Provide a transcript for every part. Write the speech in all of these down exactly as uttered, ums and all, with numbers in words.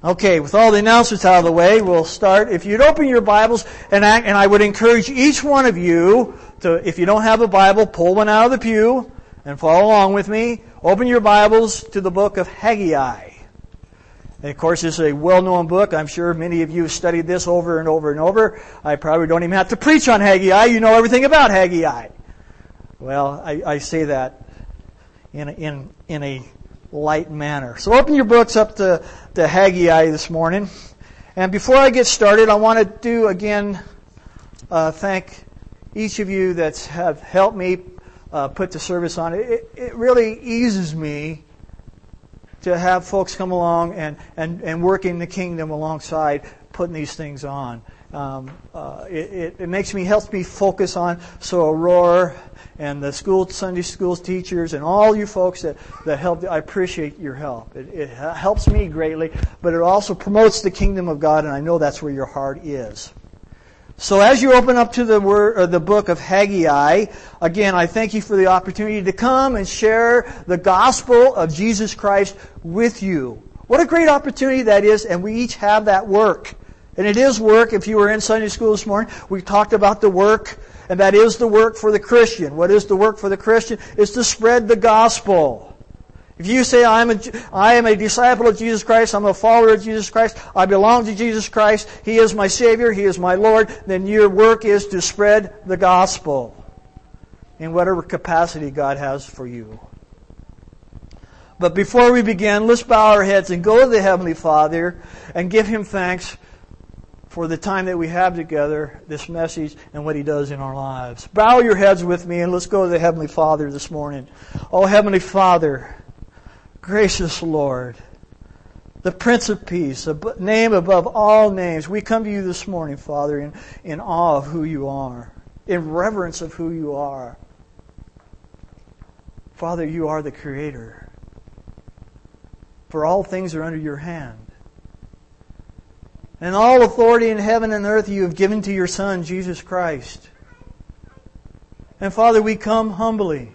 Okay, with all the announcements out of the way, we'll start. If you'd open your Bibles, and I, and I would encourage each one of you to, if you don't have a Bible, pull one out of the pew and follow along with me. Open your Bibles to the book of Haggai. And of course, this is a well-known book. I'm sure many of you have studied this over and over and over. I probably don't even have to preach on Haggai. You know everything about Haggai. Well, I, I say that in a, in in a light manner. So open your books up to, to Haggai this morning. And before I get started, I want to do again uh, thank each of you that have helped me uh, put the service on. It, it really eases me to have folks come along and, and, and work in the kingdom alongside putting these things on. Um, uh, it, it, it makes me, helps me focus on, so Aurora and the school, Sunday schools teachers and all you folks that, that help, I appreciate your help. It, it helps me greatly, but it also promotes the kingdom of God, and I know that's where your heart is. So as you open up to the word, or the book of Haggai, again, I thank you for the opportunity to come and share the gospel of Jesus Christ with you. What a great opportunity that is, and we each have that work. And it is work. If you were in Sunday school this morning, we talked about the work, and that is the work for the Christian. What is the work for the Christian? It's to spread the gospel. If you say, I'm a, I am a disciple of Jesus Christ, I'm a follower of Jesus Christ, I belong to Jesus Christ, He is my Savior, He is my Lord, then your work is to spread the gospel in whatever capacity God has for you. But before we begin, let's bow our heads and go to the Heavenly Father and give Him thanks for the time that we have together, this message, and what He does in our lives. Bow your heads with me and let's go to the Heavenly Father this morning. Oh, Heavenly Father, gracious Lord, the Prince of Peace, the name above all names, we come to you this morning, Father, in, in awe of who you are, in reverence of who you are. Father, you are the Creator. For all things are under your hand. And all authority in heaven and earth you have given to your Son, Jesus Christ. And Father, we come humbly.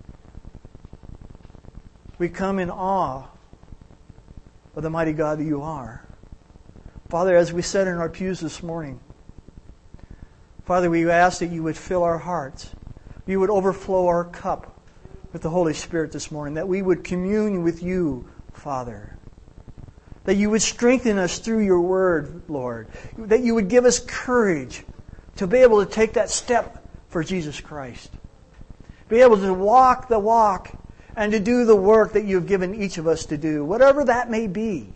We come in awe of the mighty God that you are. Father, as we sat in our pews this morning, Father, we ask that you would fill our hearts. You would overflow our cup with the Holy Spirit this morning. That we would commune with you, Father. That you would strengthen us through your word, Lord. That you would give us courage to be able to take that step for Jesus Christ. Be able to walk the walk and to do the work that you've given each of us to do, whatever that may be.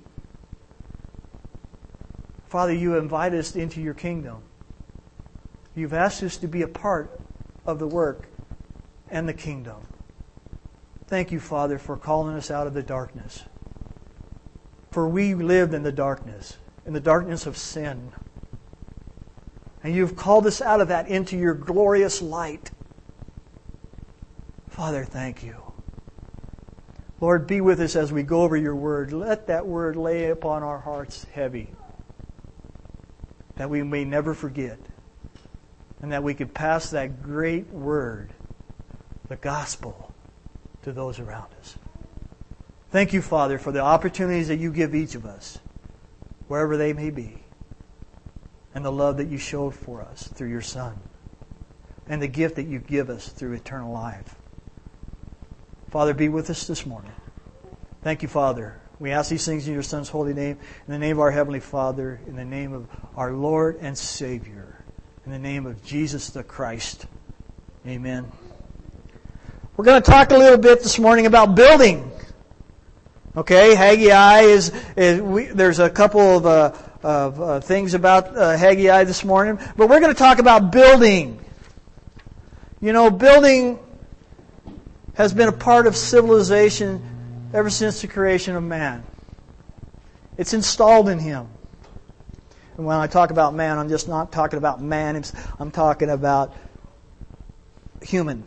Father, you invite us into your kingdom. You've asked us to be a part of the work and the kingdom. Thank you, Father, for calling us out of the darkness. For we lived in the darkness, in the darkness of sin. And you've called us out of that into your glorious light. Father, thank you. Lord, be with us as we go over your word. Let that word lay upon our hearts heavy, that we may never forget, and that we could pass that great word, the gospel, to those around us. Thank you, Father, for the opportunities that you give each of us, wherever they may be, and the love that you showed for us through your Son, and the gift that you give us through eternal life. Father, be with us this morning. Thank you, Father. We ask these things in your Son's holy name, in the name of our Heavenly Father, in the name of our Lord and Savior, in the name of Jesus the Christ. Amen. We're going to talk a little bit this morning about building. Okay, Haggai is, is we, there's a couple of, uh, of uh, things about uh, Haggai this morning, but we're going to talk about building. You know, building has been a part of civilization ever since the creation of man. It's installed in him. And when I talk about man, I'm just not talking about man, I'm talking about human.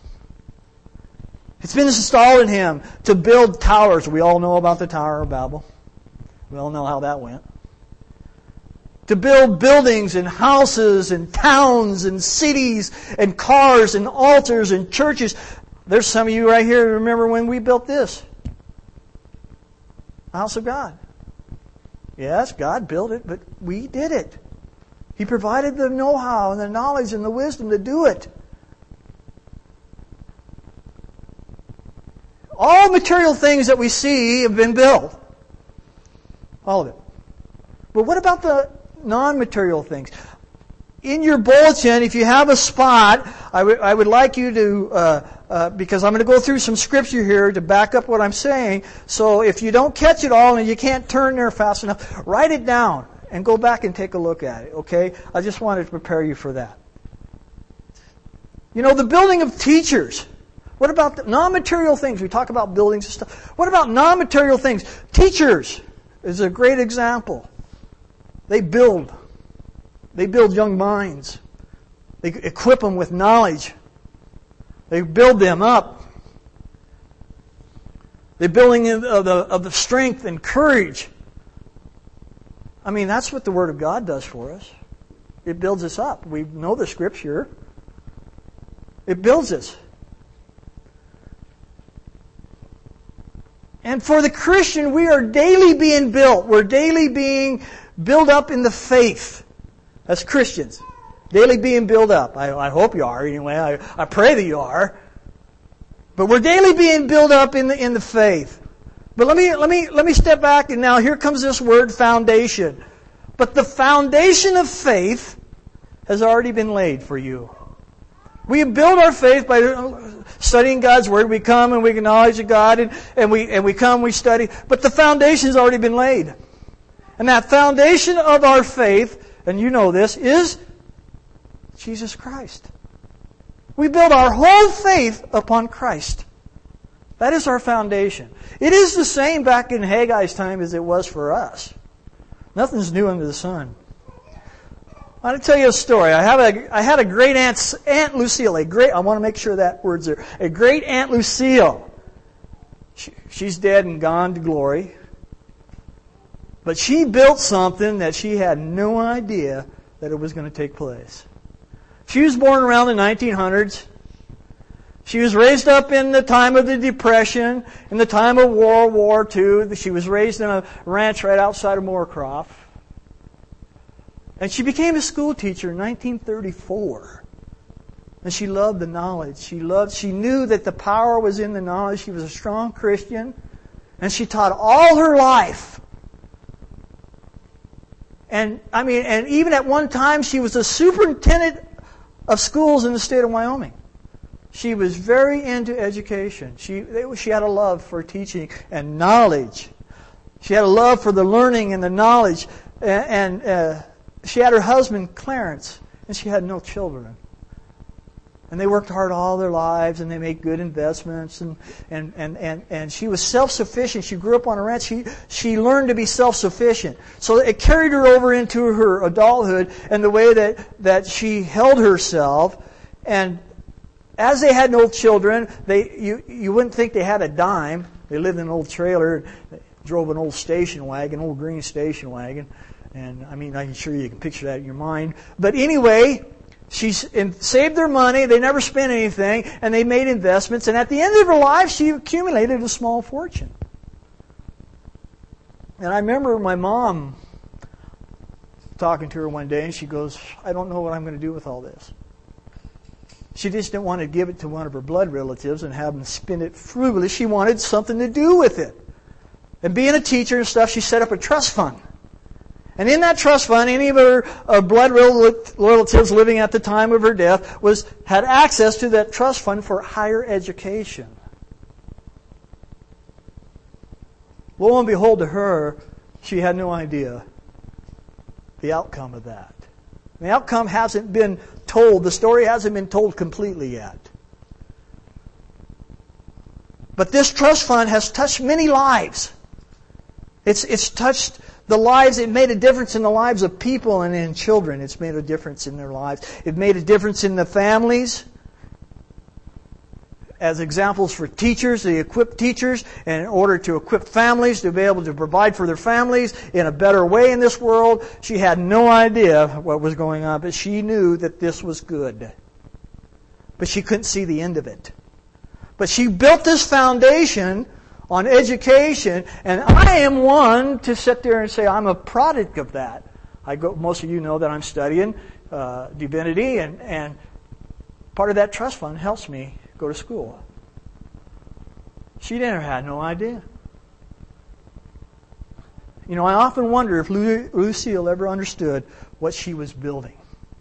It's been installed in him to build towers. We all know about the Tower of Babel. We all know how that went. To build buildings and houses and towns and cities and cars and altars and churches. There's some of you right here who remember when we built this. The house of God. Yes, God built it, but we did it. He provided the know-how and the knowledge and the wisdom to do it. All material things that we see have been built. All of it. But what about the non-material things? In your bulletin, if you have a spot, I would I would like you to, uh, uh, because I'm going to go through some scripture here to back up what I'm saying. So if you don't catch it all and you can't turn there fast enough, write it down and go back and take a look at it, okay? I just wanted to prepare you for that. You know, the building of teachers. What about the non-material things? We talk about buildings and stuff. What about non-material things? Teachers is a great example. They build. They build young minds. They equip them with knowledge. They build them up. They're building of the, of the strength and courage. I mean, that's what the Word of God does for us. It builds us up. We know the Scripture. It builds us. And for the Christian, we are daily being built. We're daily being built up in the faith. As Christians. Daily being built up. I, I hope you are anyway. I, I pray that you are. But we're daily being built up in the in the faith. But let me let me let me step back, and now here comes this word foundation. But the foundation of faith has already been laid for you. We build our faith by studying God's Word. We come and we acknowledge God, and, and we and we come, we study. But the foundation has already been laid. And that foundation of our faith, and you know this, is Jesus Christ. We build our whole faith upon Christ. That is our foundation. It is the same back in Haggai's time as it was for us. Nothing's new under the sun. I want to tell you a story. I have a I had a great aunt, Aunt Lucille. A great. I want to make sure that word's there. A great Aunt Lucille. She, she's dead and gone to glory. But she built something that she had no idea that it was going to take place. She was born around the nineteen hundreds. She was raised up in the time of the Depression, in the time of World War Two. She was raised in a ranch right outside of Moorcroft. And she became a school teacher in nineteen thirty-four. And she loved the knowledge. She loved, she knew that the power was in the knowledge. She was a strong Christian. And she taught all her life. And, I mean, and even at one time, she was a superintendent of schools in the state of Wyoming. She was very into education. She, they, she had a love for teaching and knowledge. She had a love for the learning and the knowledge. And, and uh, she had her husband, Clarence, and she had no children. And they worked hard all their lives, and they made good investments, and and and and, and she was self-sufficient. She grew up on a ranch. She she learned to be self-sufficient. So it carried her over into her adulthood and the way that that she held herself. And as they had no children, they you you wouldn't think they had a dime. They lived in an old trailer, drove an old station wagon, old green station wagon, and I mean I'm sure you can picture that in your mind. But anyway. She saved their money, they never spent anything, and they made investments, and at the end of her life, she accumulated a small fortune. And I remember my mom talking to her one day, and she goes, I don't know what I'm going to do with all this. She just didn't want to give it to one of her blood relatives and have them spend it frugally. She wanted something to do with it. And being a teacher and stuff, she set up a trust fund. And in that trust fund, any of her uh, blood relatives living at the time of her death was had access to that trust fund for higher education. Lo and behold, to her, she had no idea the outcome of that. The outcome hasn't been told. The story hasn't been told completely yet. But this trust fund has touched many lives. It's it's touched the lives, it made a difference in the lives of people and in children. It's made a difference in their lives. It made a difference in the families. As examples for teachers, they equip teachers and in order to equip families to be able to provide for their families in a better way in this world. She had no idea what was going on, but she knew that this was good. But she couldn't see the end of it. But she built this foundation on education, and I am one to sit there and say I'm a product of that. I go. Most of you know that I'm studying uh, divinity, and, and part of that trust fund helps me go to school. She never had no idea. You know, I often wonder if Lu- Lucille ever understood what she was building.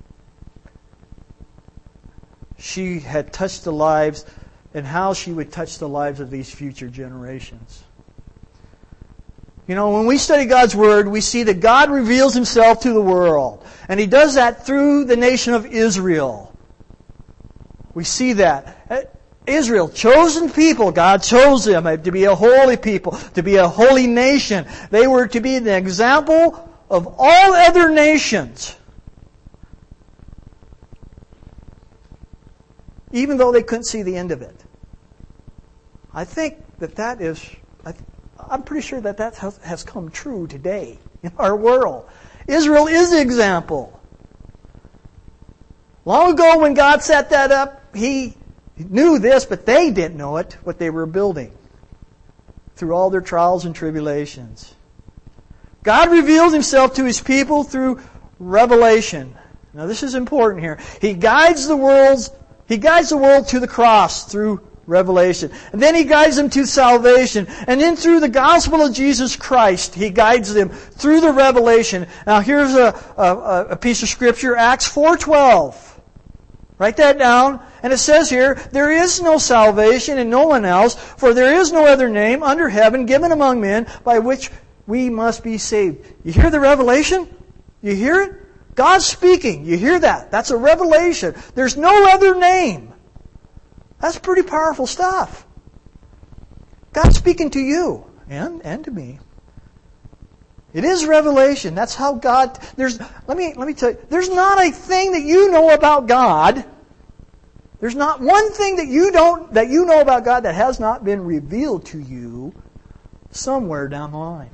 She had touched the lives, and how she would touch the lives of these future generations. You know, when we study God's Word, we see that God reveals Himself to the world. And He does that through the nation of Israel. We see that. Israel, chosen people, God chose them to be a holy people, to be a holy nation. They were to be the example of all other nations. Even though they couldn't see the end of it. I think that that is, I, I'm pretty sure that that has, has come true today in our world. Israel is the example. Long ago when God set that up, He knew this, but they didn't know it, what they were building. Through all their trials and tribulations. God revealed Himself to His people through revelation. Now this is important here. He guides the world's He guides the world to the cross through revelation. And then He guides them to salvation. And then through the gospel of Jesus Christ, He guides them through the revelation. Now here's a, a, a piece of scripture, Acts four twelve. Write that down. And it says here, there is no salvation in no one else, for there is no other name under heaven given among men by which we must be saved. You hear the revelation? You hear it? God's speaking. You hear that? That's a revelation. There's no other name. That's pretty powerful stuff. God's speaking to you and, and to me. It is revelation. That's how God, there's, let me, let me tell you, there's not a thing that you know about God. There's not one thing that you don't, that you know about God that has not been revealed to you somewhere down the line.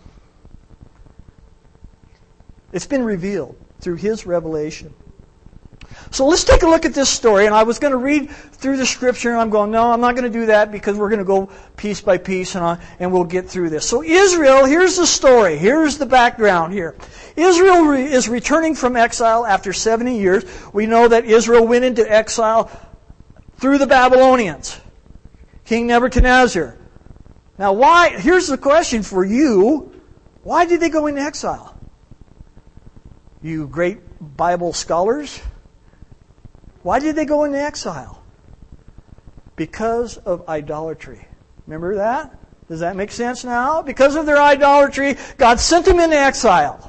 It's been revealed through His revelation. So let's take a look at this story. And I was going to read through the scripture, and I'm going, no, I'm not going to do that because we're going to go piece by piece, and, I, and we'll get through this. So Israel, here's the story. Here's the background here. Israel re- is returning from exile after seventy years. We know that Israel went into exile through the Babylonians. King Nebuchadnezzar. Now why, here's the question for you. Why did they go into exile? You great Bible scholars, why did they go into exile? Because of idolatry. Remember that? Does that make sense now? Because of their idolatry, God sent them into exile.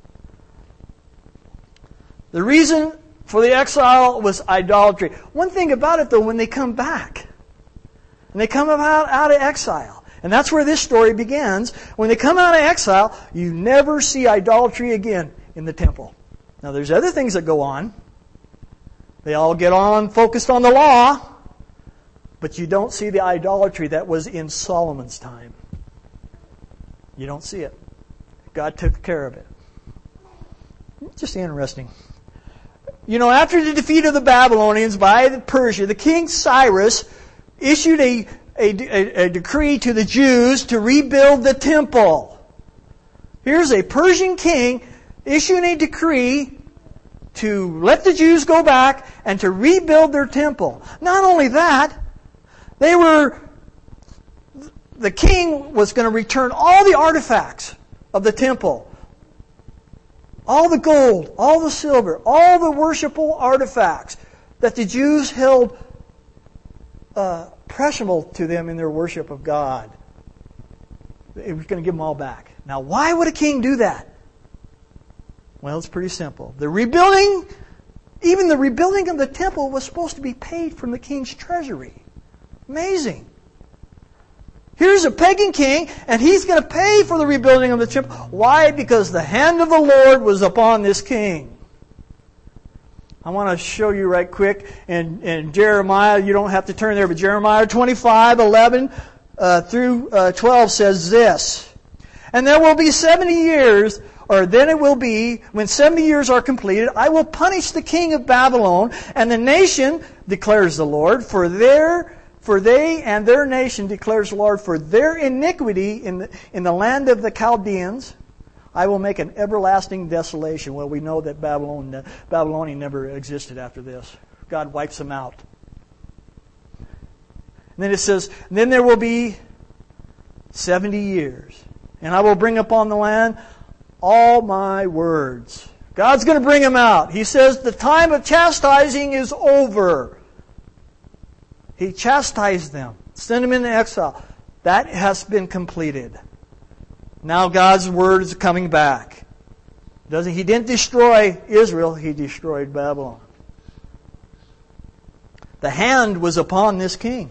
The reason for the exile was idolatry. One thing about it though, when they come back, and they come out, out of exile, and that's where this story begins, when they come out of exile, you never see idolatry again in the temple. Now there's other things that go on. They all get on focused on the law, but you don't see the idolatry that was in Solomon's time. You don't see it. God took care of it. Just interesting. You know, after the defeat of the Babylonians by Persia, the king Cyrus issued a, a, a, a decree to the Jews to rebuild the temple. Here's a Persian king issuing a decree to let the Jews go back and to rebuild their temple. Not only that, they were, the king was going to return all the artifacts of the temple. All the gold, all the silver, all the worshipful artifacts that the Jews held uh, precious to them in their worship of God. He was going to give them all back. Now, why would a king do that? Well, it's pretty simple. The rebuilding, even the rebuilding of the temple was supposed to be paid from the king's treasury. Amazing. Here's a pagan king, and he's going to pay for the rebuilding of the temple. Why? Because the hand of the Lord was upon this king. I want to show you right quick in, in Jeremiah. You don't have to turn there, but Jeremiah twenty-five, eleven uh, through uh, twelve says this. And there will be seventy years, or then it will be, when seventy years are completed, I will punish the king of Babylon and the nation, declares the Lord, for their For they and their nation, declares the Lord, for their iniquity in the, in the land of the Chaldeans, I will make an everlasting desolation. Well, we know that Babylon, Babylonia never existed after this. God wipes them out. And then it says, then there will be seventy years, and I will bring upon the land all my words. God's going to bring them out. He says the time of chastising is over. He chastised them, sent them into exile. That has been completed. Now God's word is coming back. Doesn't He didn't destroy Israel, He destroyed Babylon. The hand was upon this king.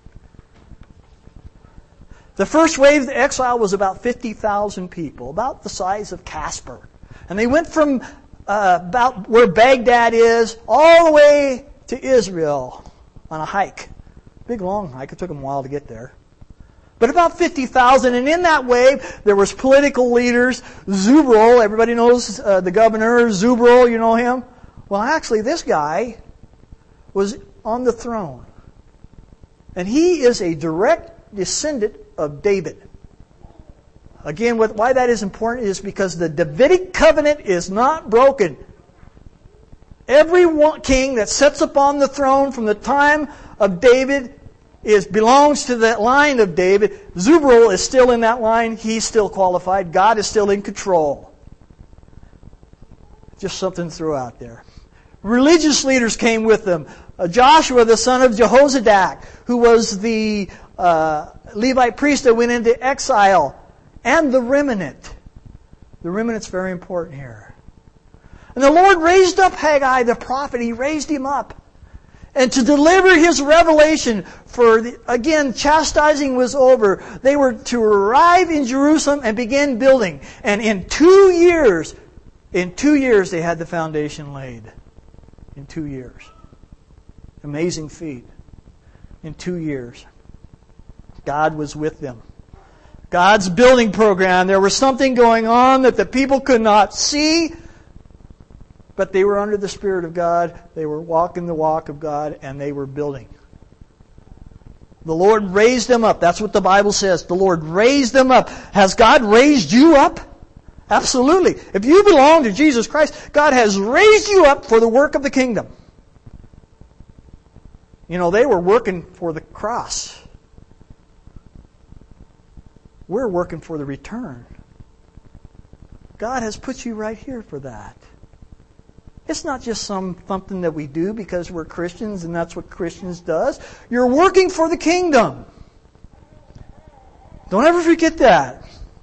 The first wave of the exile was about fifty thousand people, about the size of Casper. And they went from uh, about where Baghdad is all the way to Israel on a hike. Big long hike. It took them a while to get there. But about fifty thousand. And in that wave, there was political leaders. Zubral, everybody knows uh, the governor. Zubral, you know him? Well, actually, this guy was on the throne. And he is a direct descendant of David. Again, what, why that is important is because the Davidic covenant is not broken. Every one, king that sits upon the throne from the time of David is belongs to that line of David. Zubral is still in that line. He's still qualified. God is still in control. Just something to throw out there. Religious leaders came with them. Uh, Joshua, the son of Jehozadak, who was the uh, Levite priest that went into exile, and the remnant. The remnant's very important here. And the Lord raised up Haggai, the prophet. He raised him up. And to deliver His revelation, for, the, again, chastising was over. They were to arrive in Jerusalem and begin building. And in two years, in two years they had the foundation laid. In two years. Amazing feat. In two years. God was with them. God's building program. There was something going on that the people could not see, but they were under the Spirit of God. They were walking the walk of God, and they were building. The Lord raised them up. That's what the Bible says. The Lord raised them up. Has God raised you up? Absolutely. If you belong to Jesus Christ, God has raised you up for the work of the kingdom. You know, they were working for the cross. We're working for the return. God has put you right here for that. It's not just some something that we do because we're Christians and that's what Christians does. You're working for the kingdom. Don't ever forget that.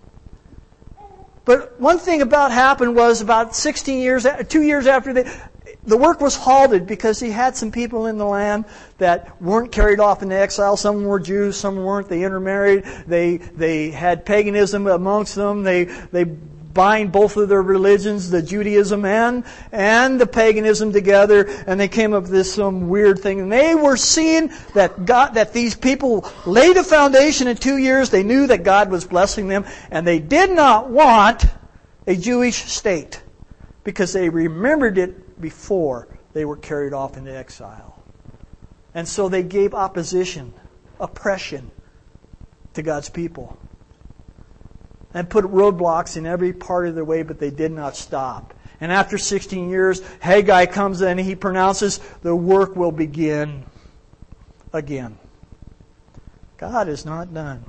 But one thing about happened was about sixteen years, two years after they, the work was halted because he had some people in the land that weren't carried off into exile. Some were Jews, some weren't. They intermarried. They they had paganism amongst them. They they bind both of their religions, the Judaism and and the paganism together, and they came up with this some weird thing. And they were seeing that God, that these people laid a foundation in two years. They knew that God was blessing them, and they did not want a Jewish state because they remembered it before they were carried off into exile. And so they gave opposition, oppression to God's people. And put roadblocks in every part of their way, but they did not stop. And after sixteen years, Haggai comes in and he pronounces the work will begin again. God is not done.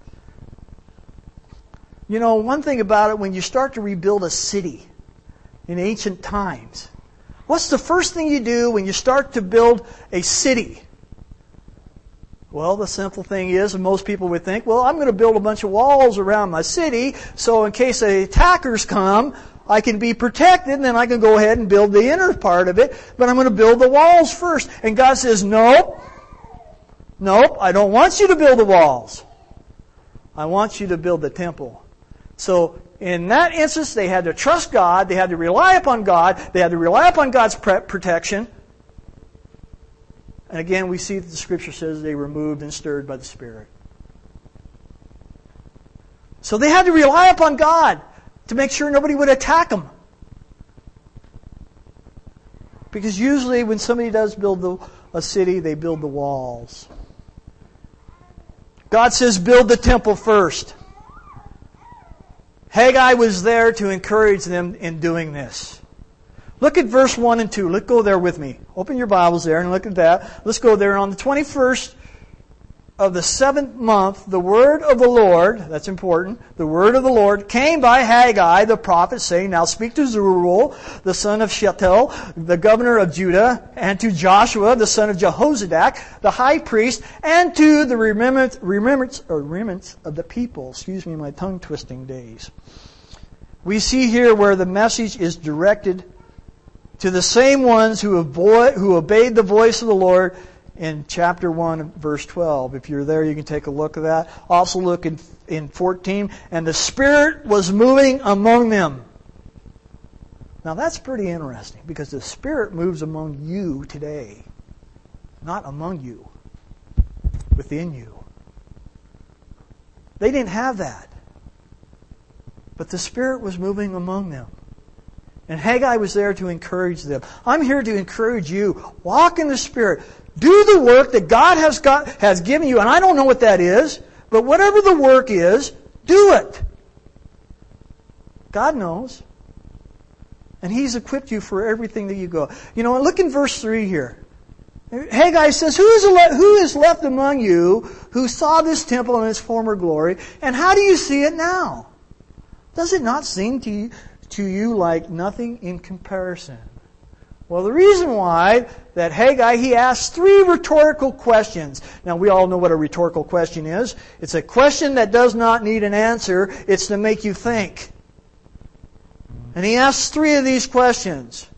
You know, one thing about it, when you start to rebuild a city in ancient times, what's the first thing you do when you start to build a city? Well, the simple thing is, and most people would think, well, I'm going to build a bunch of walls around my city, so in case the attackers come, I can be protected, and then I can go ahead and build the inner part of it, but I'm going to build the walls first. And God says, nope, nope, I don't want you to build the walls. I want you to build the temple. So, in that instance, they had to trust God, they had to rely upon God, they had to rely upon God's protection. And again, we see that the Scripture says they were moved and stirred by the Spirit. So they had to rely upon God to make sure nobody would attack them. Because usually when somebody does build the, a city, they build the walls. God says, build the temple first. Haggai was there to encourage them in doing this. Look at verse one and two. Let's go there with me. Open your Bibles there and look at that. Let's go there. On the twenty-first of the seventh month, the word of the Lord, that's important, the word of the Lord came by Haggai the prophet, saying, Now speak to Zerubbabel, the son of Shealtiel, the governor of Judah, and to Joshua, the son of Jehozadak, the high priest, and to the remembrance, remembrance, or remnants of the people. Excuse me, my tongue-twisting days. We see here where the message is directed to the same ones who, avoid, who obeyed the voice of the Lord in chapter one, verse twelve. If you're there, you can take a look at that. Also look in, in fourteen. And the Spirit was moving among them. Now that's pretty interesting, because the Spirit moves among you today. Not among you. Within you. They didn't have that. But the Spirit was moving among them. And Haggai was there to encourage them. I'm here to encourage you. Walk in the Spirit. Do the work that God has got, has given you. And I don't know what that is, but whatever the work is, do it. God knows. And He's equipped you for everything that you go. You know, look in verse three here. Haggai says, who is, who is left among you who saw this temple in its former glory? And how do you see it now? Does it not seem to you, to you like nothing in comparison? Well, the reason why that Haggai, he asks three rhetorical questions. Now, we all know what a rhetorical question is. It's a question that does not need an answer. It's to make you think. And he asks three of these questions.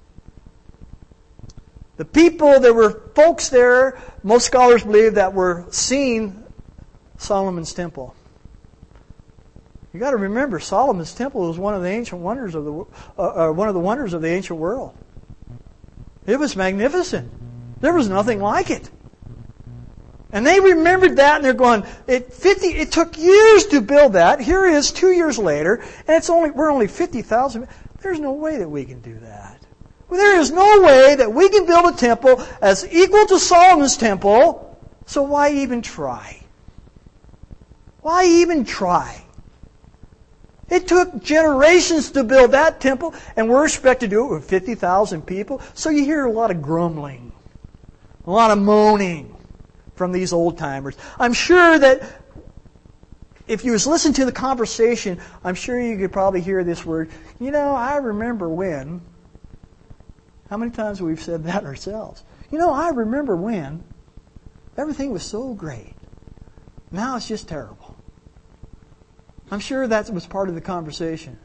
The people, there were folks there, most scholars believe, that were seeing Solomon's temple. You got to remember, Solomon's temple was one of the ancient wonders of the uh, uh, one of the wonders of the ancient world. It was magnificent. There was nothing like it. And they remembered that, and they're going, it fifty it took years to build that. Here it is two years later, and it's only we're only fifty thousand. There's no way that we can do that. Well, there is no way that we can build a temple as equal to Solomon's temple, so why even try? Why even try? It took generations to build that temple, and we're expected to do it with fifty thousand people. So you hear a lot of grumbling, a lot of moaning from these old-timers. I'm sure that if you was listening to the conversation, I'm sure you could probably hear this word, you know, I remember when. How many times have we said that ourselves? You know, I remember when everything was so great. Now it's just terrible. I'm sure that was part of the conversation.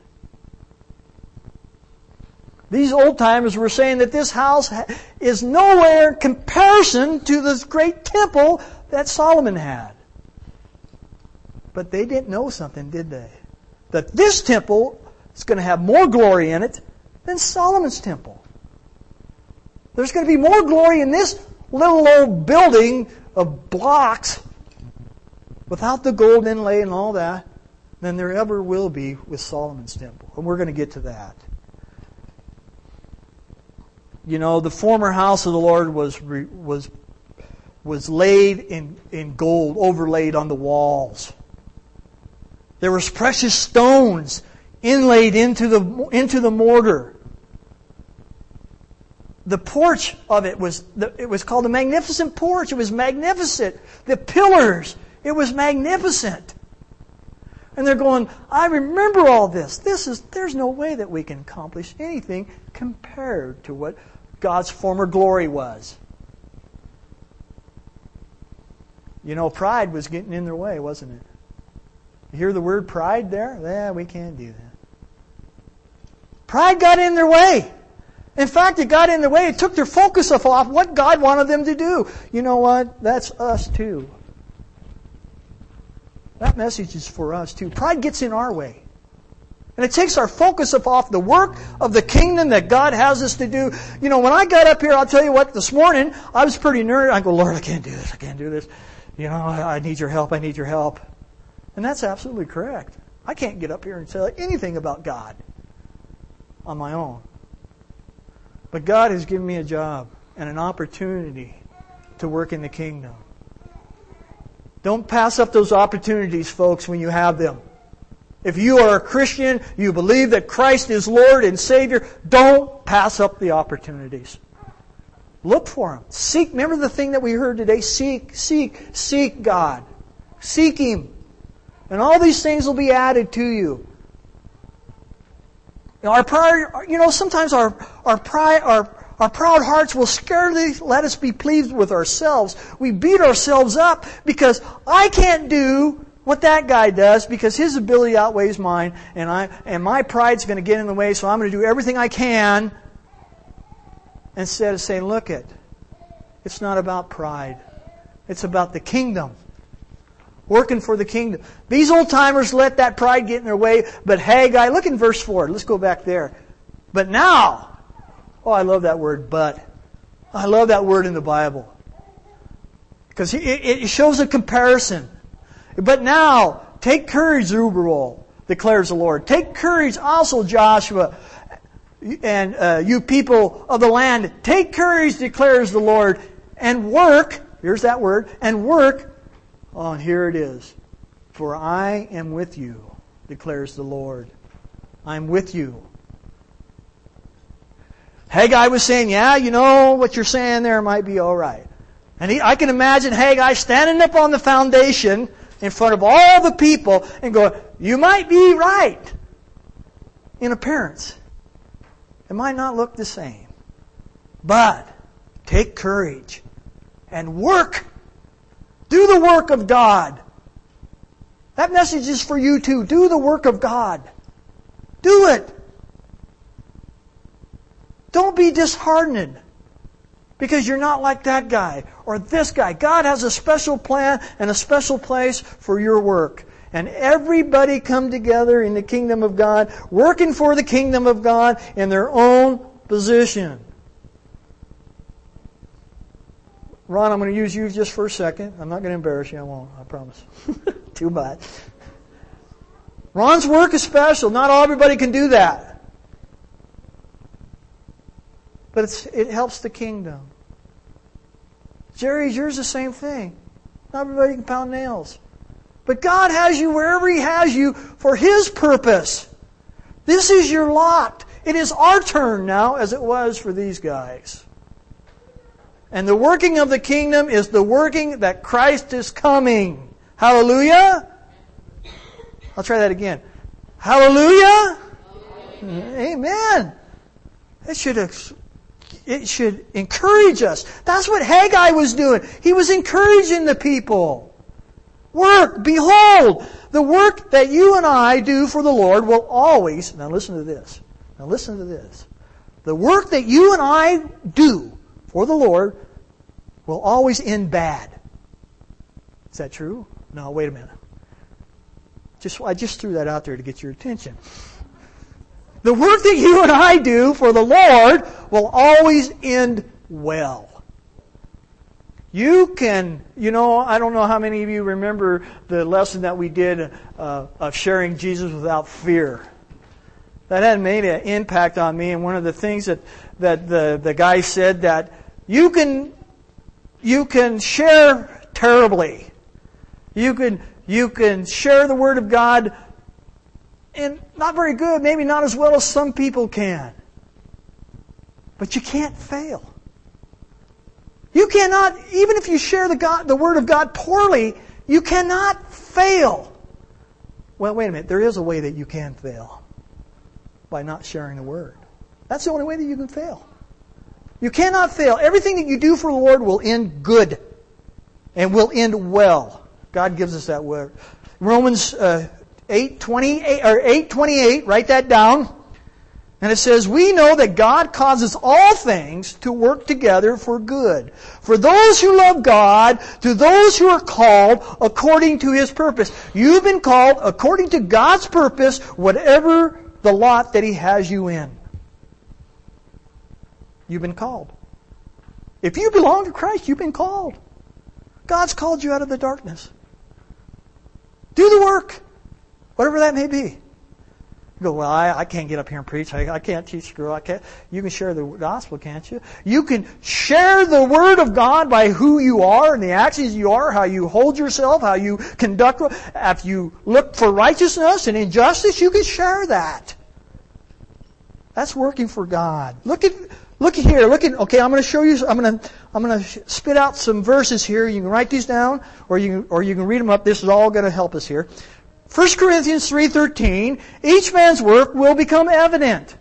These old-timers were saying that this house is nowhere in comparison to this great temple that Solomon had. But they didn't know something, did they? That this temple is going to have more glory in it than Solomon's temple. There's going to be more glory in this little old building of blocks without the gold inlay and all that than there ever will be with Solomon's temple. And we're going to get to that. You know, the former house of the Lord was was was laid in, in gold, overlaid on the walls. There was precious stones inlaid into the into the mortar. The porch of it was it was called the magnificent porch. It was magnificent. The pillars, it was magnificent. And they're going, I remember all this. This is there's no way that we can accomplish anything compared to what God's former glory was. You know, pride was getting in their way, wasn't it? You hear the word pride there? Yeah, we can't do that. Pride got in their way. In fact, it got in their way. It took their focus off what God wanted them to do. You know what? That's us too. That message is for us too. Pride gets in our way. And it takes our focus off the work of the kingdom that God has us to do. You know, when I got up here, I'll tell you what, this morning, I was pretty nervous. I go, Lord, I can't do this. I can't do this. You know, I need your help. I need your help. And that's absolutely correct. I can't get up here and say anything about God on my own. But God has given me a job and an opportunity to work in the kingdom. Don't pass up those opportunities, folks, when you have them. If you are a Christian, you believe that Christ is Lord and Savior, don't pass up the opportunities. Look for Him. Seek. Remember the thing that we heard today? Seek, seek, seek God. Seek Him. And all these things will be added to you. You know, our prior, you know, sometimes our our pride, our our proud hearts will scarcely let us be pleased with ourselves. We beat ourselves up because I can't do what that guy does because his ability outweighs mine, and I and my pride's going to get in the way, so I'm going to do everything I can. Instead of saying, "Look it, it's not about pride; it's about the kingdom." Working for the kingdom. These old timers let that pride get in their way, but Haggai, look in verse four. Let's go back there. But now, oh, I love that word, but. I love that word in the Bible. Because it, it shows a comparison. But now, take courage, Zerubbabel, declares the Lord. Take courage also, Joshua, and uh, you people of the land. Take courage, declares the Lord, and work, here's that word, and work. Oh, and here it is. For I am with you, declares the Lord. I'm with you. Haggai was saying, yeah, you know, what you're saying there might be all right. And he, I can imagine Haggai standing up on the foundation in front of all the people and going, you might be right in appearance. It might not look the same. But take courage and work. Do the work of God. That message is for you too. Do the work of God. Do it. Don't be disheartened because you're not like that guy or this guy. God has a special plan and a special place for your work. And everybody come together in the kingdom of God, working for the kingdom of God in their own position. Ron, I'm going to use you just for a second. I'm not going to embarrass you. I won't. I promise. Too bad. Ron's work is special. Not everybody can do that. But it's, it helps the kingdom. Jerry's, yours the same thing. Not everybody can pound nails. But God has you wherever He has you for His purpose. This is your lot. It is our turn now, as it was for these guys. And the working of the kingdom is the working that Christ is coming. Hallelujah. I'll try that again. Hallelujah. Amen. Amen. It should, it should encourage us. That's what Haggai was doing. He was encouraging the people. Work. Behold, the work that you and I do for the Lord will always, now listen to this. Now listen to this. The work that you and I do for the Lord will always end bad. Is that true? No, wait a minute. Just I just threw that out there to get your attention. The work that you and I do for the Lord will always end well. You can, you know, I don't know how many of you remember the lesson that we did uh, of sharing Jesus without fear. That had made an impact on me, and one of the things that, that the, the guy said that you can you can share terribly. You can you can share the Word of God and not very good, maybe not as well as some people can. But you can't fail. You cannot, even if you share the God, the Word of God poorly, you cannot fail. Well, wait a minute. There is a way that you can fail. By not sharing the Word. That's the only way that you can fail. You cannot fail. Everything that you do for the Lord will end good. And will end well. God gives us that word. Romans uh, eight twenty-eight, or eight twenty-eight, write that down. And it says, we know that God causes all things to work together for good. For those who love God, to those who are called according to His purpose. You've been called according to God's purpose, whatever the lot that He has you in. You've been called. If you belong to Christ, you've been called. God's called you out of the darkness. Do the work, whatever that may be. You go, well, I, I can't get up here and preach. I, I can't teach a girl. I can't. You can share the gospel, can't you? You can share the Word of God by who you are and the actions you are, how you hold yourself, how you conduct. If you look for righteousness and injustice, you can share that. That's working for God. Look at, look at here. Look at. Okay, I'm going to show you. I'm going to, I'm going to spit out some verses here. You can write these down, or you, can, or you can read them up. This is all going to help us here. First Corinthians three thirteen, each man's work will become evident.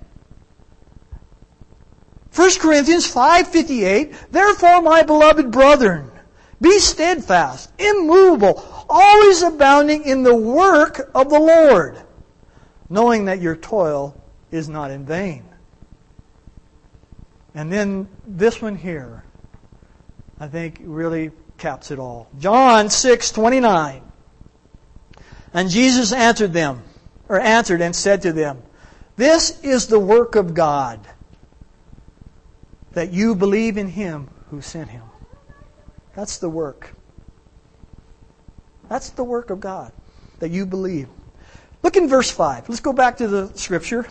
First Corinthians five fifty-eight, therefore, my beloved brethren, be steadfast, immovable, always abounding in the work of the Lord, knowing that your toil is not in vain. And then this one here, I think really caps it all. John six twenty-nine. And Jesus answered them, or answered and said to them, this is the work of God, that you believe in Him who sent Him. That's the work. That's the work of God, that you believe. Look in verse five. Let's go back to the Scripture.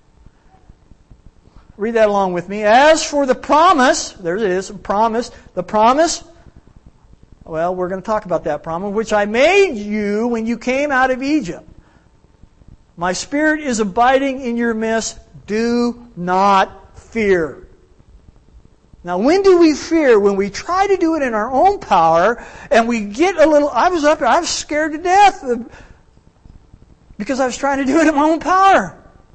Read that along with me. As for the promise, there it is, promise, the promise. Well, we're going to talk about that promise, which I made you when you came out of Egypt. My Spirit is abiding in your midst. Do not fear. Now, when do we fear? When we try to do it in our own power, and we get a little... I was up here, I was scared to death because I was trying to do it in my own power.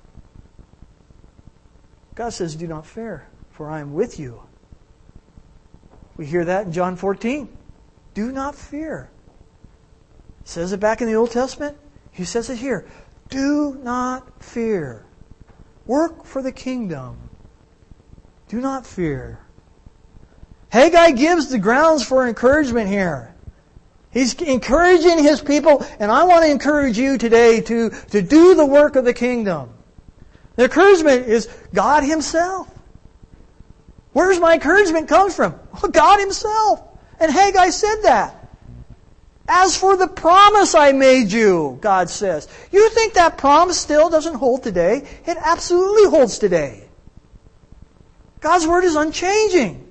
God says, do not fear, for I am with you. We hear that in John fourteen. Do not fear. He says it back in the Old Testament. He says it here. Do not fear. Work for the kingdom. Do not fear. Haggai gives the grounds for encouragement here. He's encouraging his people, and I want to encourage you today to, to do the work of the kingdom. The encouragement is God Himself. Where's my encouragement come from? Well, God Himself. And Haggai said that. As for the promise I made you, God says. You think that promise still doesn't hold today? It absolutely holds today. God's Word is unchanging.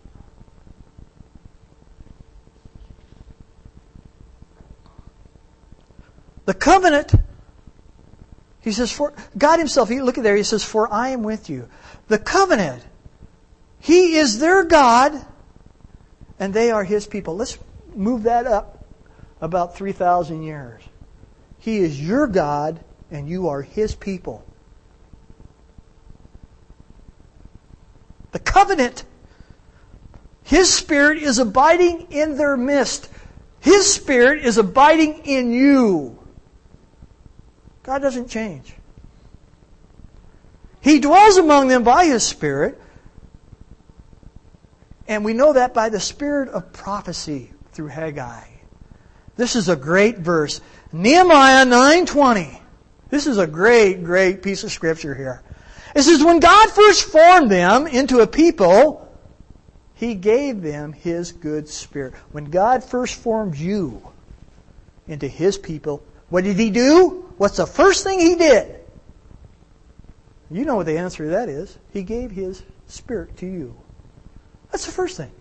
The covenant, He says, for God Himself, look at there, He says, for I am with you. The covenant, He is their God, and they are His people. Let's move that up about three thousand years. He is your God, and you are His people. The covenant, His Spirit is abiding in their midst. His Spirit is abiding in you. God doesn't change. He dwells among them by His Spirit. And we know that by the spirit of prophecy through Haggai. This is a great verse. Nehemiah nine twenty. This is a great, great piece of Scripture here. It says, when God first formed them into a people, He gave them His good Spirit. When God first formed you into His people, what did He do? What's the first thing He did? You know what the answer to that is. He gave His Spirit to you. That's the first thing.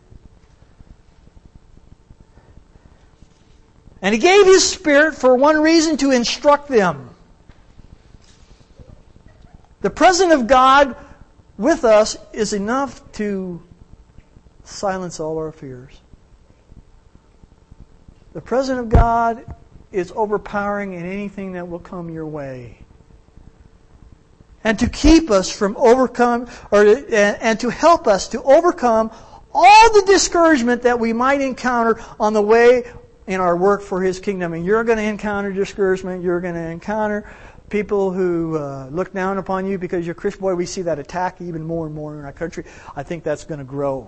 And He gave His Spirit for one reason, to instruct them. The presence of God with us is enough to silence all our fears. The presence of God is overpowering in anything that will come your way. And to keep us from overcome, or and to help us to overcome all the discouragement that we might encounter on the way in our work for His kingdom. And you're going to encounter discouragement. You're going to encounter people who uh, look down upon you because you're a Christian. Boy, we see that attack even more and more in our country. I think that's going to grow.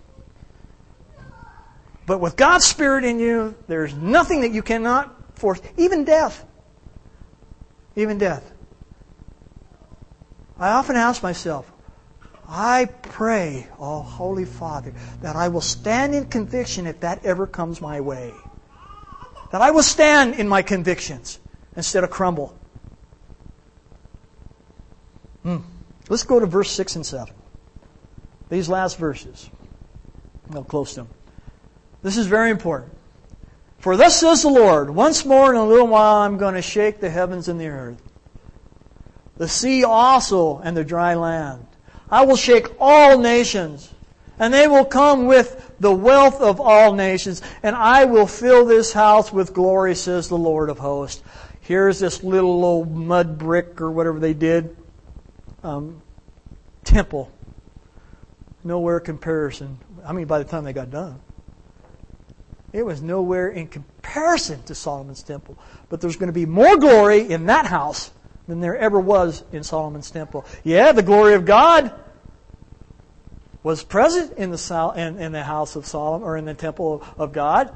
But with God's Spirit in you, there's nothing that you cannot force. Even death. Even death. I often ask myself, I pray, oh Holy Father, that I will stand in conviction if that ever comes my way. That I will stand in my convictions instead of crumble. Hmm. Let's go to verse six and seven. These last verses. I'll close them. This is very important. For thus says the Lord, once more in a little while I'm going to shake the heavens and the earth, the sea also and the dry land. I will shake all nations, and they will come with the wealth of all nations, and I will fill this house with glory, says the Lord of hosts. Here's this little old mud brick or whatever they did, um, temple. Nowhere comparison. I mean, by the time they got done, it was nowhere in comparison to Solomon's temple. But there's going to be more glory in that house than there ever was in Solomon's temple. Yeah, the glory of God was present in the in, in the house of Solomon, or in the temple of, of God.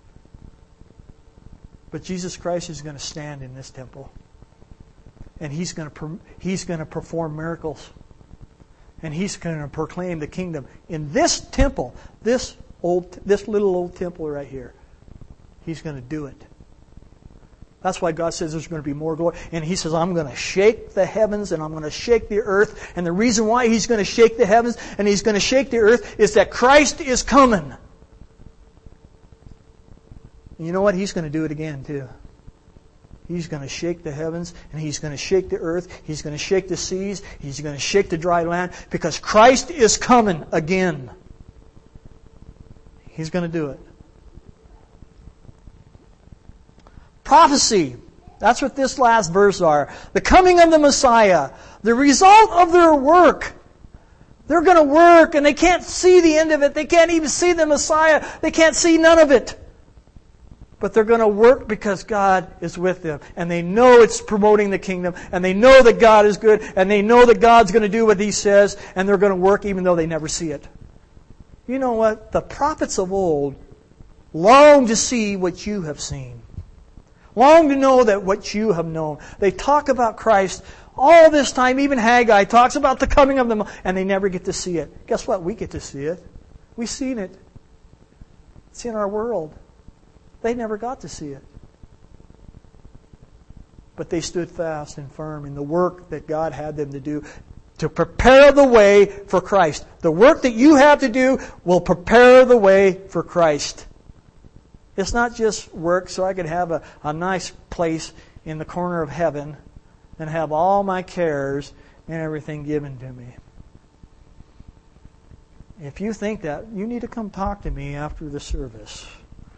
But Jesus Christ is going to stand in this temple, and He's going to He's going to perform miracles, and He's going to proclaim the kingdom in this temple, this old, this little old temple right here. He's going to do it. That's why God says there's going to be more glory. And He says, I'm going to shake the heavens and I'm going to shake the earth. And the reason why He's going to shake the heavens and He's going to shake the earth is that Christ is coming. And you know what? He's going to do it again too. He's going to shake the heavens and He's going to shake the earth. He's going to shake the seas. He's going to shake the dry land because Christ is coming again. He's going to do it. Prophecy. That's what this last verse are. The coming of the Messiah. The result of their work. They're going to work and they can't see the end of it. They can't even see the Messiah. They can't see none of it. But they're going to work because God is with them. And they know it's promoting the kingdom. And they know that God is good. And they know that God's going to do what He says. And they're going to work even though they never see it. You know what? The prophets of old long to see what you have seen. Long to know that what you have known. They talk about Christ all this time. Even Haggai talks about the coming of them, and they never get to see it. Guess what? We get to see it. We've seen it. It's in our world. They never got to see it. But they stood fast and firm in the work that God had them to do to prepare the way for Christ. The work that you have to do will prepare the way for Christ. It's not just work so I could have a, a nice place in the corner of heaven and have all my cares and everything given to me. If you think that, you need to come talk to me after the service.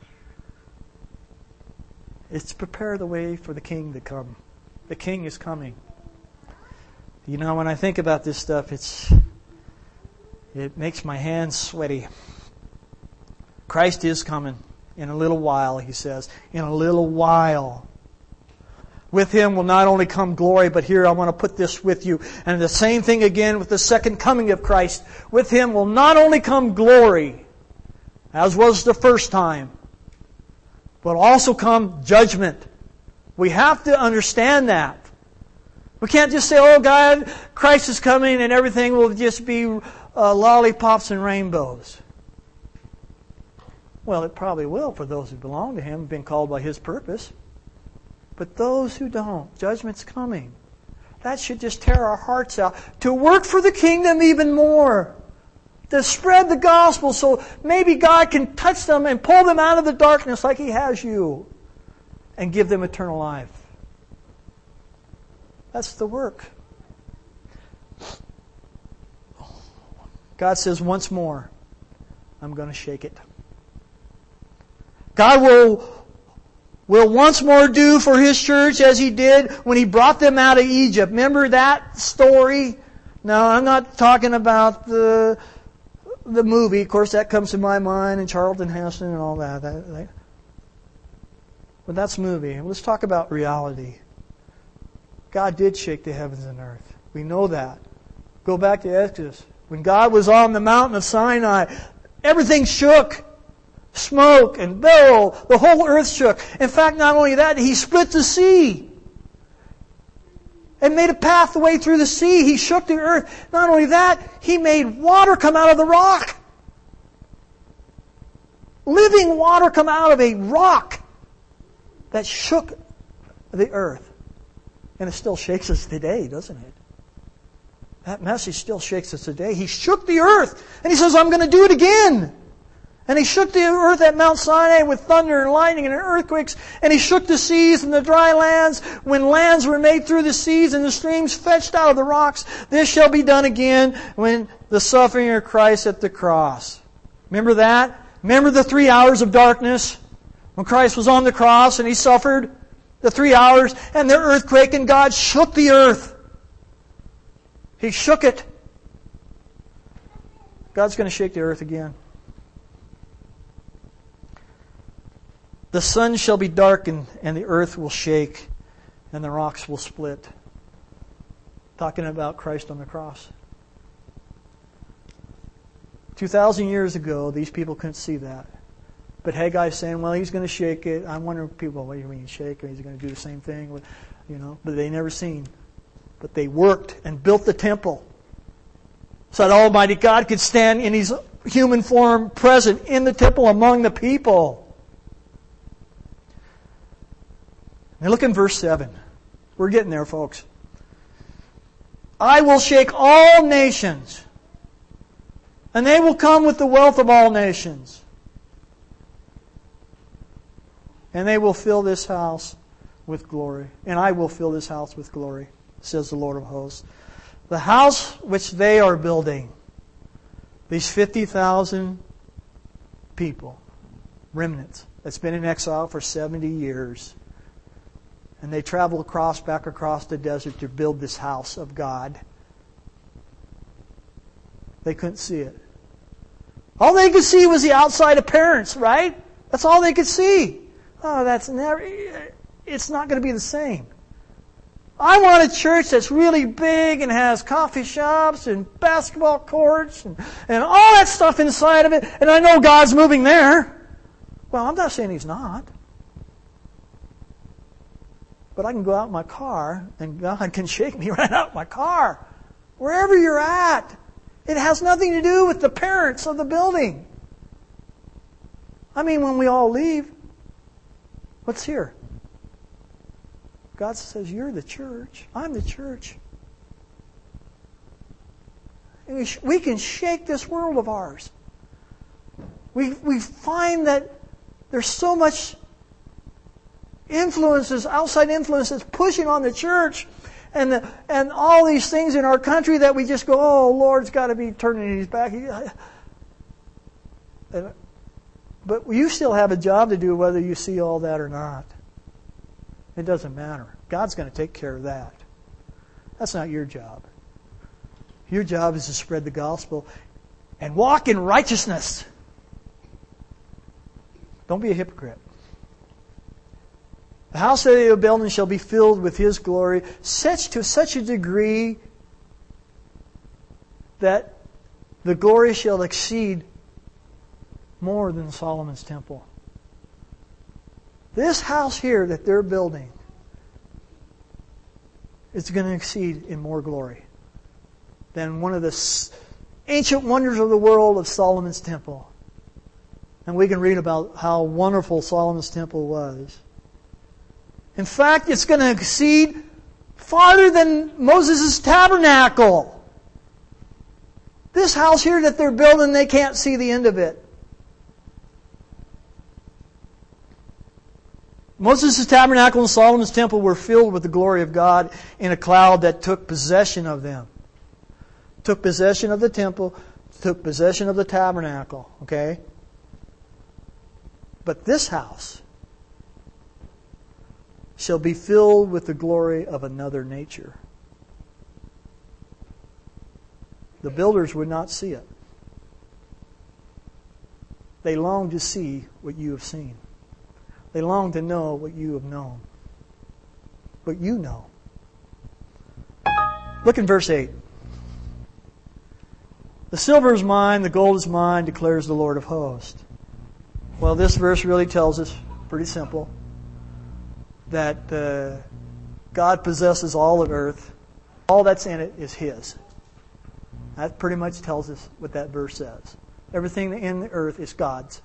It's to prepare the way for the King to come. The King is coming. You know, when I think about this stuff, it's it makes my hands sweaty. Christ is coming. In a little while, He says. In a little while. With Him will not only come glory, but here I want to put this with you. And the same thing again with the second coming of Christ. With Him will not only come glory, as was the first time, but also come judgment. We have to understand that. We can't just say, oh God, Christ is coming and everything will just be uh, lollipops and rainbows. Well, it probably will for those who belong to Him, been called by His purpose. But those who don't, judgment's coming. That should just tear our hearts out. To work for the kingdom even more. To spread the gospel so maybe God can touch them and pull them out of the darkness like He has you. And give them eternal life. That's the work. God says once more, I'm going to shake it. God will, will once more do for His church as He did when He brought them out of Egypt. Remember that story? Now, I'm not talking about the, the movie. Of course, that comes to my mind, and Charlton Heston and all that. that, that. But that's movie. Let's talk about reality. God did shake the heavens and earth. We know that. Go back to Exodus. When God was on the mountain of Sinai, everything shook. Smoke and billow. The whole earth shook. In fact, not only that, He split the sea. And made a pathway through the sea. He shook the earth. Not only that, He made water come out of the rock. Living water come out of a rock that shook the earth. And it still shakes us today, doesn't it? That message still shakes us today. He shook the earth, and He says, I'm going to do it again. And He shook the earth at Mount Sinai with thunder and lightning and earthquakes. And He shook the seas and the dry lands when lands were made through the seas and the streams fetched out of the rocks. This shall be done again when the suffering of Christ at the cross. Remember that? Remember the three hours of darkness when Christ was on the cross and He suffered the three hours and the earthquake, and God shook the earth. He shook it. God's going to shake the earth again. The sun shall be darkened, and the earth will shake, and the rocks will split. Talking about Christ on the cross. Two thousand years ago, these people couldn't see that. But Haggai's saying, well, He's going to shake it. I wonder if people, what do you mean shake it? He's going to do the same thing. You know, but they never seen. But they worked and built the temple so that Almighty God could stand in His human form present in the temple among the people. Now look in verse seven. We're getting there, folks. I will shake all nations, and they will come with the wealth of all nations. And they will fill this house with glory. And I will fill this house with glory, says the Lord of hosts. The house which they are building, these fifty thousand people, remnants, that's been in exile for seventy years. And they travel across, back across the desert to build this house of God. They couldn't see it. All they could see was the outside appearance, right? That's all they could see. Oh, that's never, it's not going to be the same. I want a church that's really big and has coffee shops and basketball courts and, and all that stuff inside of it. And I know God's moving there. Well, I'm not saying He's not. But I can go out in my car and God can shake me right out of my car. Wherever you're at. It has nothing to do with the parents of the building. I mean, when we all leave, what's here? God says, you're the church. I'm the church. And we, sh- we can shake this world of ours. We, we find that there's so much influences, outside influences pushing on the church and the, and all these things in our country that we just go, oh, Lord's got to be turning His back. And, but you still have a job to do whether you see all that or not. It doesn't matter. God's going to take care of that. That's not your job. Your job is to spread the gospel and walk in righteousness. Don't be a hypocrite. The house that they are building shall be filled with His glory, such to such a degree that the glory shall exceed more than Solomon's temple. This house here that they're building is going to exceed in more glory than one of the ancient wonders of the world of Solomon's temple. And we can read about how wonderful Solomon's temple was. In fact, it's going to exceed farther than Moses' tabernacle. This house here that they're building, they can't see the end of it. Moses' tabernacle and Solomon's temple were filled with the glory of God in a cloud that took possession of them. Took possession of the temple, took possession of the tabernacle. Okay? But this house shall be filled with the glory of another nature. The builders would not see it. They long to see what you have seen. They long to know what you have known. What you know. Look in verse eight. The silver is mine, the gold is mine, declares the Lord of hosts. Well, this verse really tells us, pretty simple, that uh, God possesses all of earth. All that's in it is His. That pretty much tells us what that verse says. Everything in the earth is God's.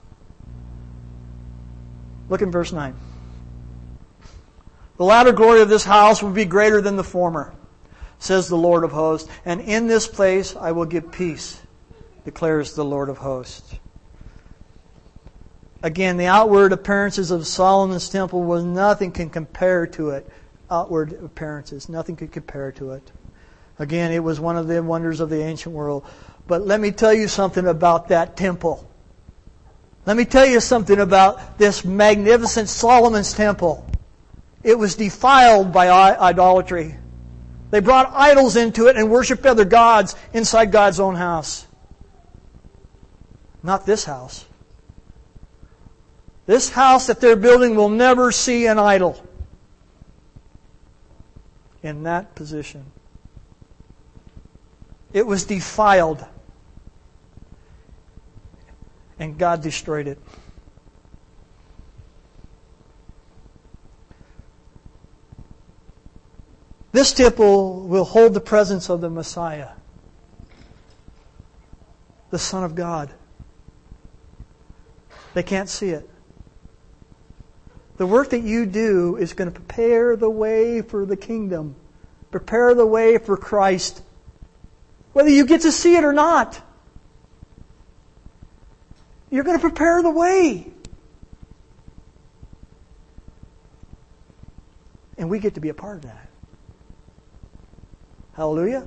Look in verse nine. The latter glory of this house will be greater than the former, says the Lord of hosts, and in this place I will give peace, declares the Lord of hosts. Again, the outward appearances of Solomon's temple was nothing can compare to it. Outward appearances, nothing could compare to it. Again, it was one of the wonders of the ancient world. But let me tell you something about that temple. Let me tell you something about this magnificent Solomon's temple. It was defiled by idolatry. They brought idols into it and worshiped other gods inside God's own house. Not this house. This house that they're building will never see an idol in that position. It was defiled. And God destroyed it. This temple will hold the presence of the Messiah, the Son of God. They can't see it. The work that you do is going to prepare the way for the kingdom. Prepare the way for Christ. Whether you get to see it or not. You're going to prepare the way. And we get to be a part of that. Hallelujah.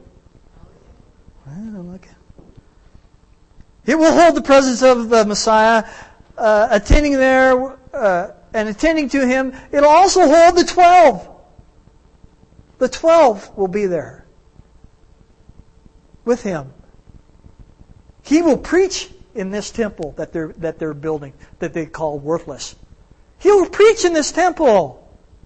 It will hold the presence of the Messiah, uh, attending there uh, and attending to Him. It'll also hold the twelve. The twelve will be there with Him. He will preach in this temple that they're that they're building, that they call worthless. He will preach in this temple.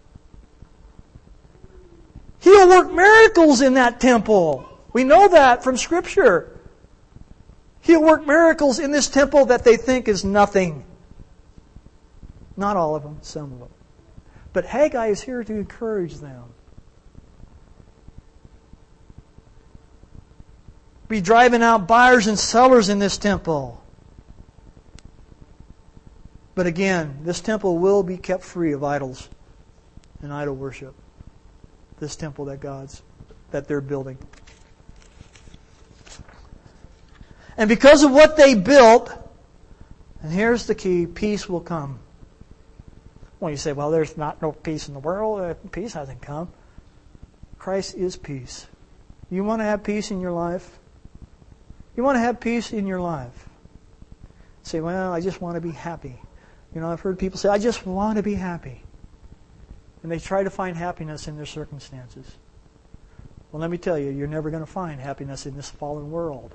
He'll work miracles in that temple. We know that from Scripture. He'll work miracles in this temple that they think is nothing. Not all of them, some of them. But Haggai is here to encourage them. Be driving out buyers and sellers in this temple. But again, this temple will be kept free of idols and idol worship. This temple that God's, that they're building. And because of what they built, and here's the key, peace will come. Well, you say, well, there's not no peace in the world. Peace hasn't come. Christ is peace. You want to have peace in your life? You want to have peace in your life? Say, well, I just want to be happy. You know, I've heard people say, I just want to be happy. And they try to find happiness in their circumstances. Well, let me tell you, you're never going to find happiness in this fallen world.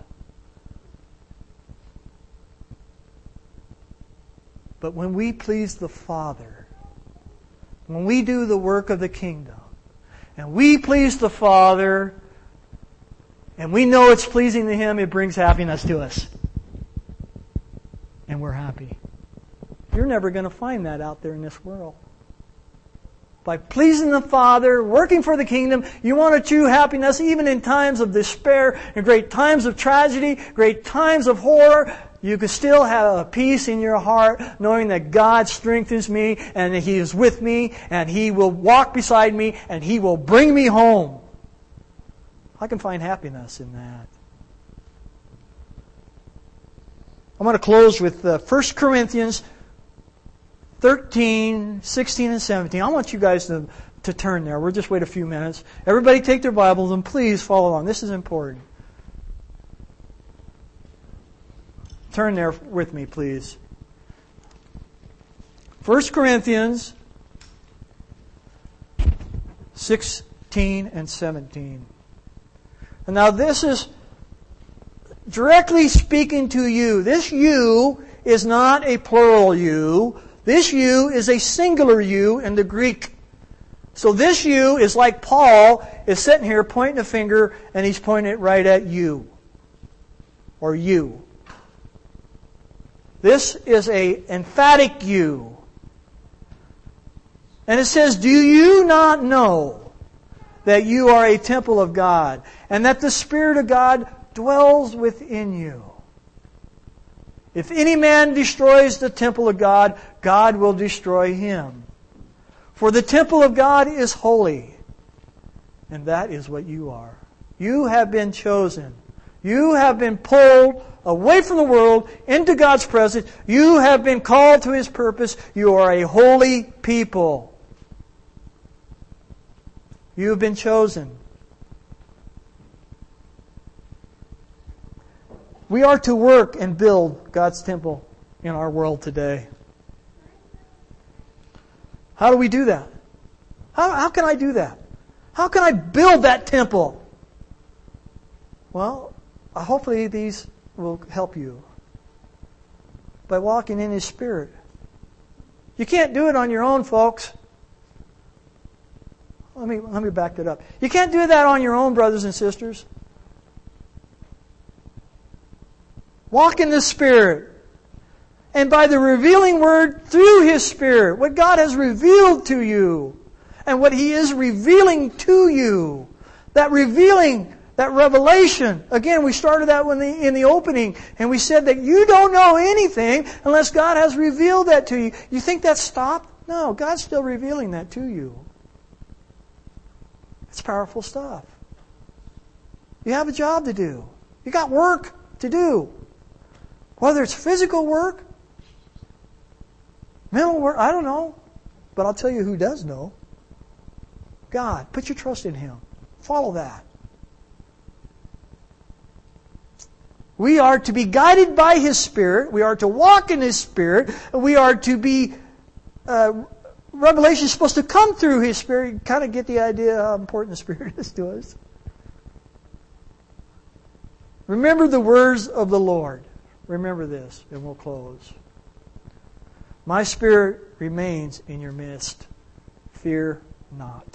But when we please the Father, when we do the work of the kingdom, and we please the Father, and we know it's pleasing to Him, it brings happiness to us. And we're happy. You're never going to find that out there in this world. By pleasing the Father, working for the kingdom, you want a true happiness even in times of despair, in great times of tragedy, great times of horror. You can still have a peace in your heart, knowing that God strengthens me and that He is with me and He will walk beside me and He will bring me home. I can find happiness in that. I'm going to close with uh, First Corinthians thirteen, sixteen, and seventeen. I want you guys to, to turn there. We'll just wait a few minutes. Everybody take their Bibles and please follow along. This is important. Turn there with me, please. First Corinthians sixteen and seventeen. And now this is directly speaking to you. This you is not a plural you. This you is a singular you in the Greek. So this you is like Paul is sitting here pointing a finger and he's pointing it right at you. Or you. This is a emphatic you. And it says, do you not know that you are a temple of God and that the Spirit of God dwells within you? If any man destroys the temple of God, God will destroy him. For the temple of God is holy, and that is what you are. You have been chosen. You have been pulled away from the world into God's presence. You have been called to His purpose. You are a holy people. You have been chosen. We are to work and build God's temple in our world today. How do we do that? How, how can I do that? How can I build that temple? Well, hopefully these will help you by walking in His Spirit. You can't do it on your own, folks. Let me, let me back that up. You can't do that on your own, brothers and sisters. Walk in the Spirit. And by the revealing Word through His Spirit, what God has revealed to you, and what He is revealing to you, that revealing, that revelation. Again, we started that in the, in the opening, and we said that you don't know anything unless God has revealed that to you. You think that's stopped? No, God's still revealing that to you. It's powerful stuff. You have a job to do. You got work to do. Whether it's physical work, mental work, I don't know. But I'll tell you who does know. God. Put your trust in Him. Follow that. We are to be guided by His Spirit. We are to walk in His Spirit. We are to be... Uh, Revelation is supposed to come through His Spirit. You kind of get the idea how important the Spirit is to us. Remember the words of the Lord. Remember this, and we'll close. My Spirit remains in your midst. Fear not.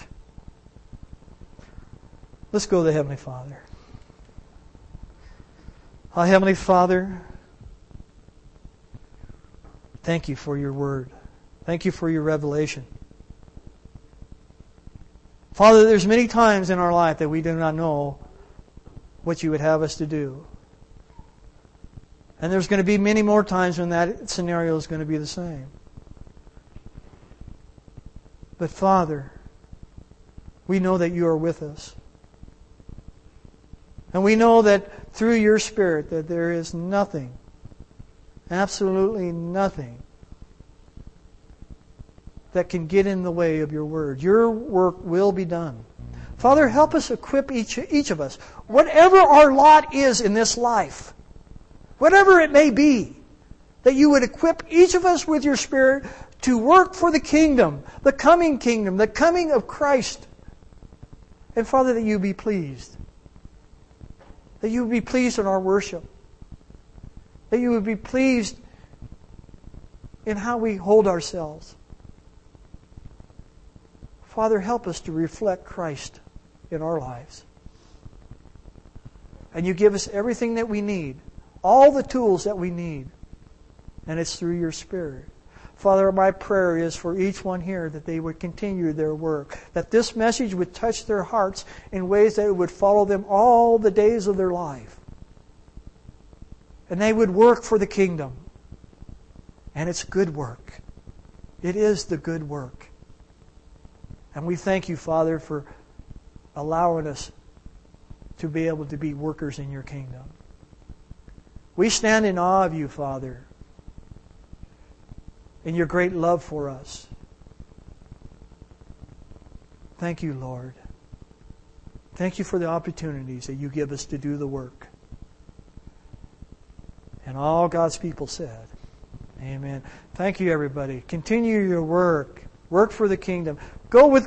Let's go to the Heavenly Father. Our Heavenly Father, thank you for your word. Thank you for your revelation. Father, there's many times in our life that we do not know what you would have us to do. And there's going to be many more times when that scenario is going to be the same. But Father, we know that you are with us. And we know that through your Spirit that there is nothing, absolutely nothing, that can get in the way of your word. Your work will be done. Father, help us equip each, each of us. Whatever our lot is in this life, whatever it may be, that you would equip each of us with your Spirit to work for the kingdom, the coming kingdom, the coming of Christ. And Father, that you be pleased. That you would be pleased in our worship. That you would be pleased in how we hold ourselves. Father, help us to reflect Christ in our lives. And you give us everything that we need, all the tools that we need, and it's through your Spirit. Father, my prayer is for each one here that they would continue their work, that this message would touch their hearts in ways that it would follow them all the days of their life. And they would work for the kingdom. And it's good work. It is the good work. And we thank you, Father, for allowing us to be able to be workers in your kingdom. We stand in awe of you, Father, in your great love for us. Thank you, Lord. Thank you for the opportunities that you give us to do the work. And all God's people said, amen. Thank you, everybody. Continue your work. Work for the kingdom. Go with